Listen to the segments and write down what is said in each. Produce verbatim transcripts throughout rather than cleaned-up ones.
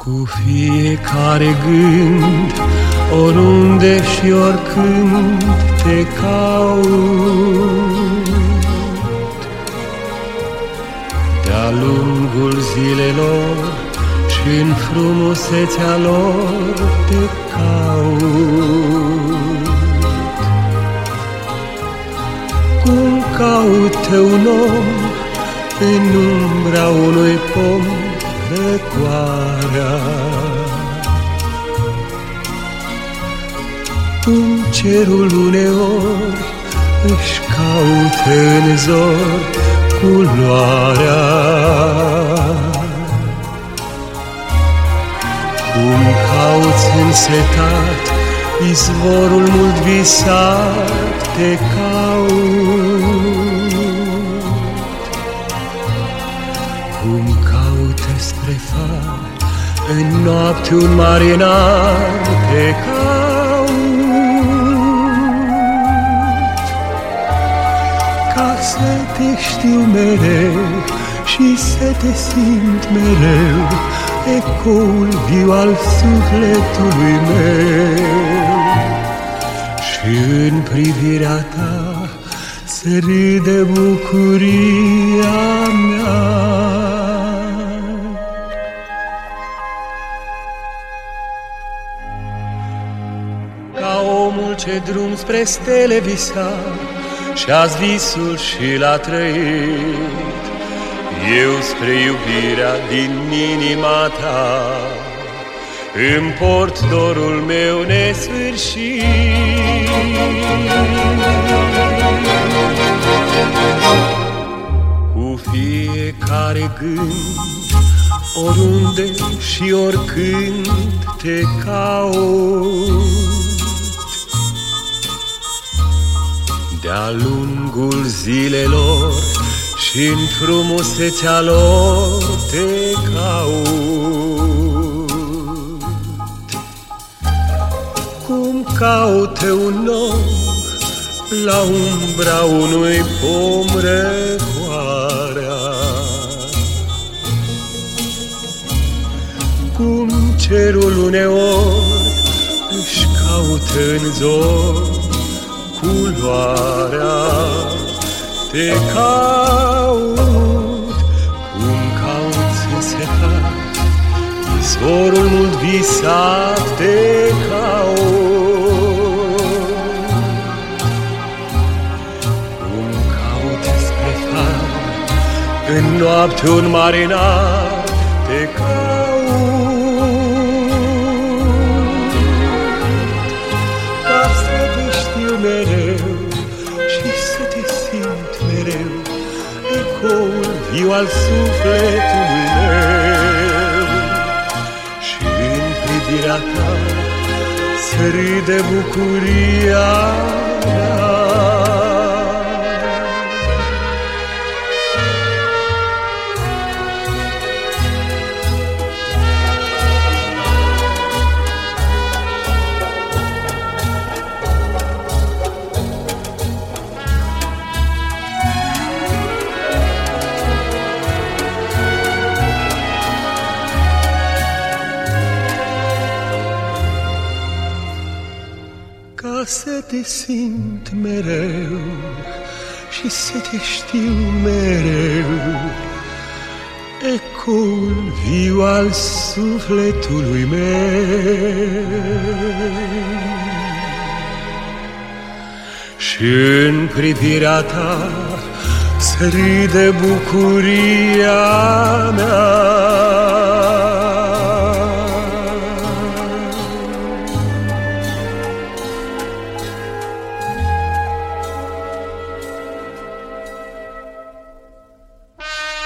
Cu fiecare gând, oriunde și oricând te caut, de-a lungul zilelor și-n frumusețea lor te caut. Cum caută un om în umbra unui pom răcoarea, cum cerul uneori își caută în zor culoarea, cum cauți însetat izvorul mult visat te caut, cum caută spre far în noapte un marinar te caut, ca să te știu mereu și să te simt mereu, ecoul viu al sufletului meu. Și în privirea ta să râde bucuria mea. Ca omul ce drum spre stele visa și-azi visul și l-a trăit, eu spre iubirea din inima ta îmi port dorul meu nesfârșit. Cu fiecare gând, oriunde și oricând te caut, de-a lungul zilelor și-n frumusețea lor te caut. Cum caută un om la umbra unui pom răcoarea, cum cerul uneori își caută în zor culoarea, te caut, cum cauți însetat izvorul mult visat te caut, cum cauți spre far în noapte un marinar te caut, ca să te știu mereu și să te simt mereu, ecoul viu al sufletului meu. Și în privirea ta să râde bucuria mea. Ca să te simt mereu și să te știu mereu, ecoul viu al sufletului meu. Și în privirea ta să râde bucuria mea.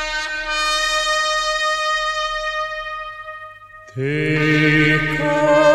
Te